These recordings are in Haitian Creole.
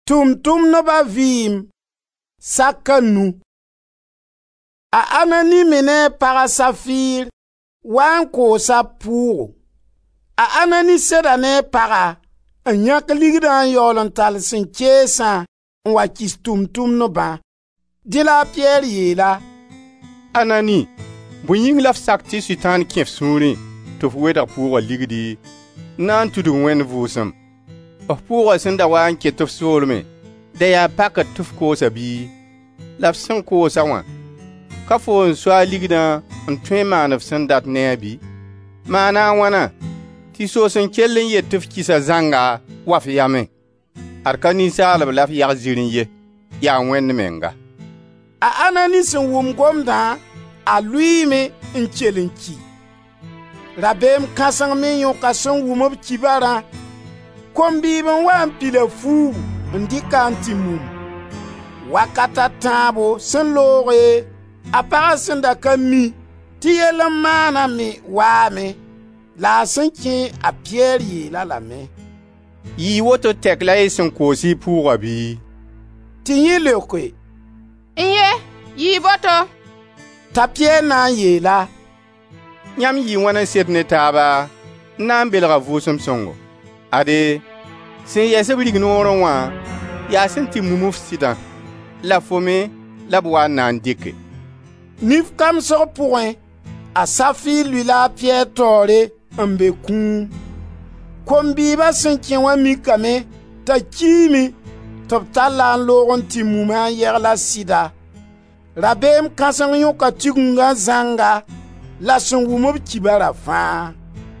Tum no ba vim sakanu. A Anani mene para Safir wan ko sa pour. A Anani sedane para anyak ligdan yolon tal sin kesa wa kis tum no ba. Dila Pierre yela. Anani, buying laf sakti sitan kef suri to weda pour ligdi nan tudu wen vusam. Pour senda wan ketof surme. De ya paket tuf ko sabi. Laf sin ko sawan. Kafo swa ligdan on twema of sendat nebi. Mana wana ti so sen kellen ye tuf kisa zanga waf yame. Arkani salab laf ya zirin ye. Ya wen menga. A Anani sen wum gomda a lui me nchelenki. Rabem kasang me yon kasang wumob kibara. Kombi ben wan pile fu ndika antimum. Wakata tabo sen lore apara sen da kami tiyela mana me wame la senki a Pierre yi la me. Yi woto tekla sen kosi pour abi. Tiye lekwe. Iye, yi voto. Ta Pierre na yi la. Nyam yi wana setne taba nan belga vusum songo. Ade sin yese bilig noron wa ya senti mumuf sida la fome la bwa nan dike. Nif kam so point a Safi lui la Pierre tore ambe kun. Kombi ba senki wa mi kame ta kimi top tala loron ti muma yer la sida. Rabem kasang yo ka tigunga zanga la son wumob kibara fa.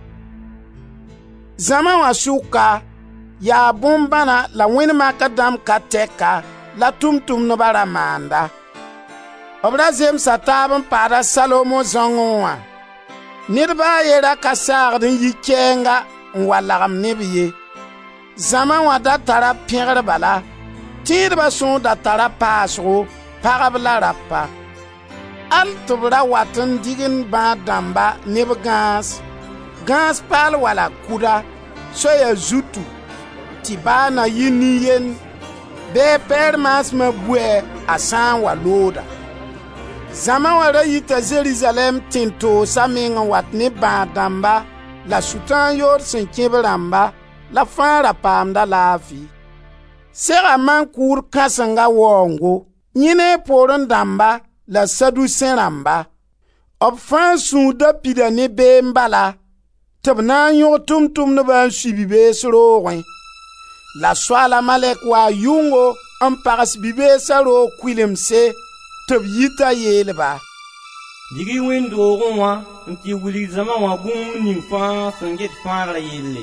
Zama wa suka ya bombana la wini makadam kateka la tum no bara manda. Obra zem satabon para Salomo zongoa. Nirba yera kasardin yikenga nwalagam nebiye. Zama wa da tara pingre bala. Tirba son da tara pasro parabla rappa. Al tubra watan digin ba damba neb gans pal wala kuda soya zutu tibana yini yen be permas ma bue asan waloda. Zama wara yita Jerusalem tinto saminga wat ne ba damba la sutan yor sen kebramba la fara pamda lafi. Sera man kur kasanga wongo nyine poron damba la sadu senramba. Ob fan da pida ne be mbala. Tabna yo tum no ban subibe sro wen. La swala malek wa yungo an paras bibe saro kwilemse tab yita yelba. Digi windo gonwa nti wuli zama wa gum nin fa sanget fa la yelle.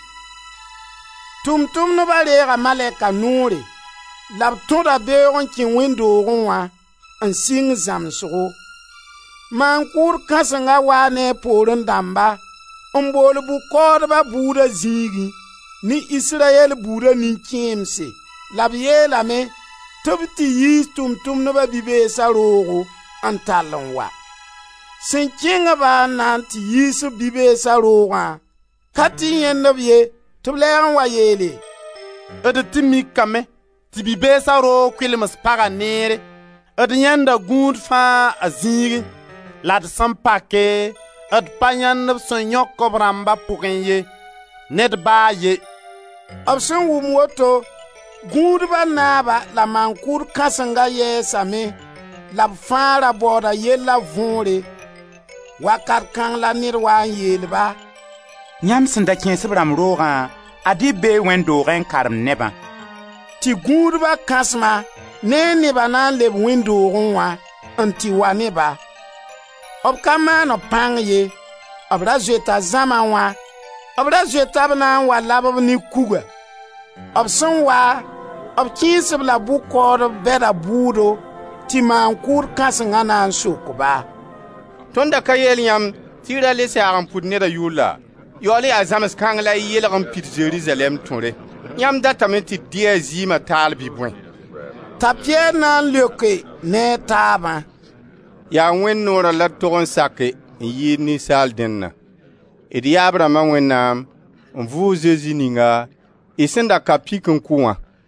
Tum no balera maleka nuri. Lab tonda beron ki windo gonwa an sing zamsro. Man kur kasanga wa ne poron damba. Mbole bu korba buda zigi ni Israel buda ni kimse labiye la me tobti yi tum no ba bibe sarogo antalon wa sen kinga ba nanti yi su bibe saroga kati yen nabiye tobleran wa yele ed timi kame ti bibe saro kwilmas paga nere ed yanda gund fa azigi lad sampake ad panyan son yoko bramba pukenye ned ba ye absen wum woto gudba naba la mankur kasanga ye same la fara boda yella vore wakar kan la nirwa yelba nyam senda kense bram roga adi be wendo ren karm neba ti gudba kasma ne neba na leb windo ronwa anti waneba ob kama no pang ye obra jeta zama wa obra jeta bana wa labab ni kuga ob son wa ob kins bla bu ko beda budo ti man kur kasanga na sukuba Tonda kayel yam tira lese aram pudne da yula yole azamas kangla yele ram pit Jerusalem tonre yam data menti dia zima talbi bwen tapie na leke ne taba ya wen nora la togon sake yi ni sal denna idi abrama wenam on vous ezininga isenda kapikun kuwa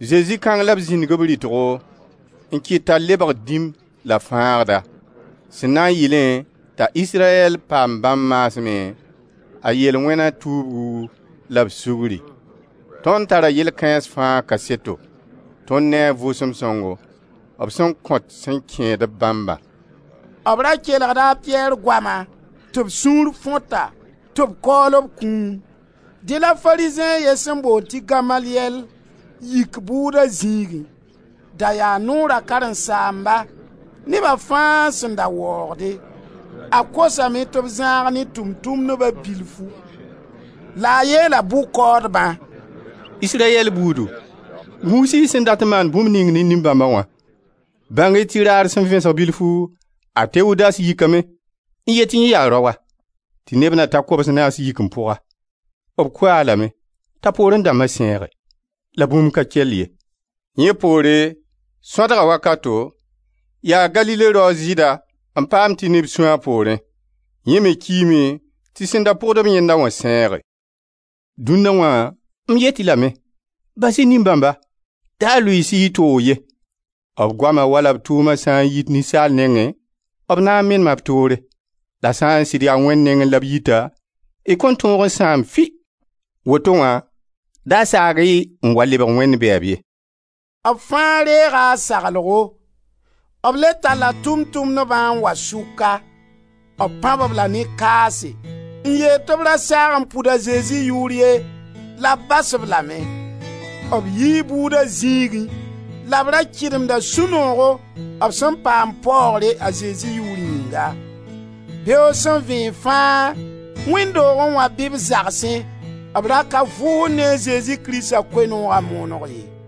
Jésus kãng la b zĩneg b rɩtgo n kɩt t'a lebg dĩm la fãagda sẽn na n yɩlẽ t'a Israyɛl paam bãmb maasmẽ a yel-wẽnã tuubgu la b sugri. Tõnd tara yel-kãens fãa kaseto tõnd ne a vʋʋsem sõngo b sẽn kõt sẽn kẽed b bãmba. B ra kelgda a Piyɛr goama tɩ b sũur fõta tɩ b kaool b kũum. Dɩ la Farizẽ ye sẽn boond tɩ Gamaliyɛl yik buudã zĩigẽ da yaa noorã karen-saamba nebã fãa sẽn da waoogde. A kosame tɩ b zãag ne tʋm-tʋmdbã bilfu la a yeela bʋ-kaoodbã: Israyɛl buudu, Musi sẽn dat n maan bũmb ning ne nin-bãmbã wã. Bãng-y tɩ raar sẽn vẽsg bilfu a Tewudas yikame n yet n yaa rao wa, tɩ neb na ta kobs naas yik n pʋga. B kʋa lame t'a poor n dãmbã sẽege, la bũmb ka kell ye. Yẽ poore, sõdga wakato, yaa Galile rao zɩda n paam tɩ neb sũ a poorẽ. Yẽ me kiime tɩ sẽn da pʋgd b yẽnda wã sẽege. Dũnna wã m yet-y lame, bas-y nin-bãmba, daa lʋɩɩs-y y toog ye. B goama wala b tʋʋmã sã n yit ninsaal nengẽ, b na n menema b toore. La sã n sɩd yaa Wẽnd nengẽ la b yita, y kõn tõog n sãam fɩ. Woto wã daa saag-y n wa lebg Wẽnd bɛɛb ye. B fãa reega a saglgo. B le talla tʋm-tʋmdbã n wa sʋka. B pãb b la ne kaase n yeel tɩ b ra saag n pʋd a Zezi yʋʋr ye la b bas b lame. B yii buudã zĩigẽ la b ra kɩdemda sũ-noogo b sẽn paam paoogre a Zezi yʋʋr yĩnga. Beoog sẽn vẽe fãa wẽnd-doog n wa bɩ b zagsẽ, b ra ka vʋʋs ne Zezi Kiristã koe-noogã mooneg ye.